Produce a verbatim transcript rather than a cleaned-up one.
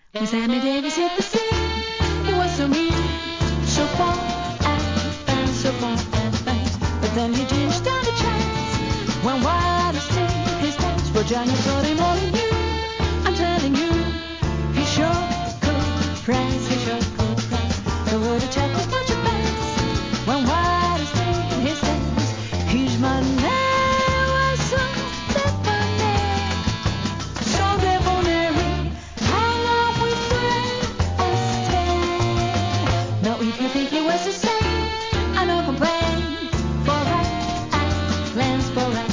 When Sammy Davis hit the scene, he was so mean, so far and fast, so far and fast. But then he didn't stand a chance. When wild as still his dance, Virginia thought him all he knew. I'm telling you, he sure could prance, he sure could prance. The word attack was much advanced. When wild as still his dance, his manner was so debonair, so debonair. If you think he was the same, I no complain, for right and glance for right.